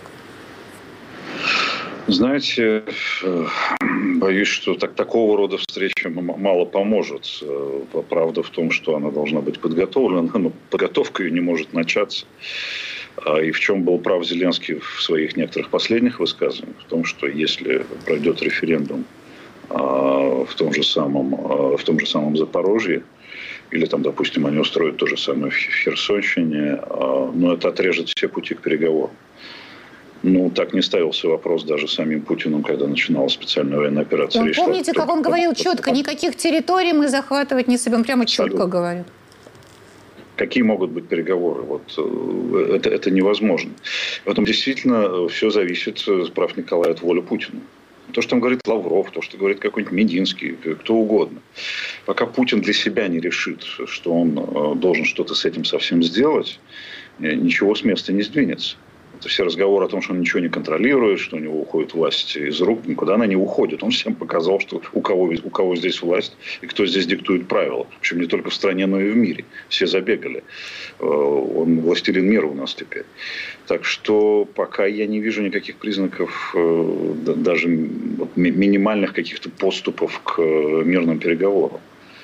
Знаете, боюсь, что так, такого рода встреча мало поможет. Правда в том, что она должна быть подготовлена, но подготовка ее не может начаться. И в чем был прав Зеленский в своих некоторых последних высказываниях? В том, что если пройдет референдум в том же самом, в том же самом Запорожье, или там, допустим, они устроят то же самое в Херсонщине, но это отрежет все пути к переговорам. Ну, так не ставился вопрос даже самим Путиным, когда начиналась специальная военная операция. Вы помните, как он говорил четко, никаких территорий мы захватывать не собираем, прямо четко говорит. Какие могут быть переговоры? Вот, это, это невозможно. Поэтому действительно все зависит, прав Николая, от воли Путина. То, что там говорит Лавров, то, что говорит какой-нибудь Мединский, кто угодно. Пока Путин для себя не решит, что он должен что-то с этим совсем сделать, ничего с места не сдвинется. Все разговоры о том, что он ничего не контролирует, что у него уходит власть из рук, никуда она не уходит. Он всем показал, что у кого, у кого здесь власть и кто здесь диктует правила. Причем не только в стране, но и в мире. Все забегали. Он властелин мира у нас теперь. Так что пока я не вижу никаких признаков, даже минимальных каких-то подступов к мирным переговорам.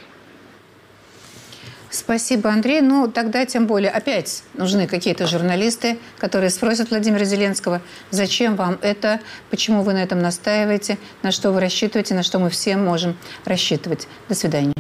Спасибо, Андрей. Ну, тогда тем более опять нужны какие-то журналисты, которые спросят Владимира Зеленского, зачем вам это, почему вы на этом настаиваете, на что вы рассчитываете, на что мы все можем рассчитывать. До свидания.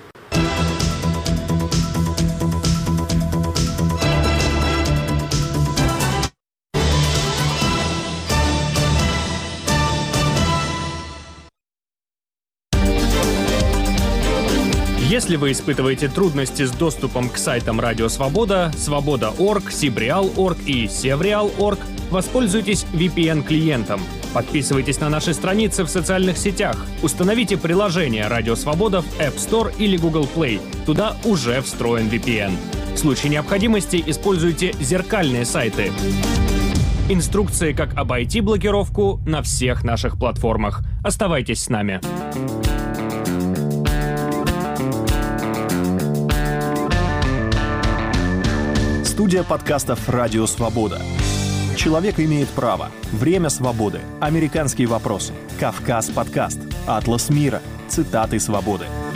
Если вы испытываете трудности с доступом к сайтам Радио Свобода, Свобода точка орг, Сибреал точка орг и Севреал точка орг, воспользуйтесь ви пи эн-клиентом. Подписывайтесь на наши страницы в социальных сетях. Установите приложение Радио Свобода в App Store или Google Play. Туда уже встроен ви пи эн. В случае необходимости используйте зеркальные сайты. Инструкции, как обойти блокировку, на всех наших платформах. Оставайтесь с нами. Студия подкастов «Радио Свобода». «Человек имеет право», «Время свободы», «Американские вопросы», «Кавказ подкаст», «Атлас мира», «Цитаты свободы».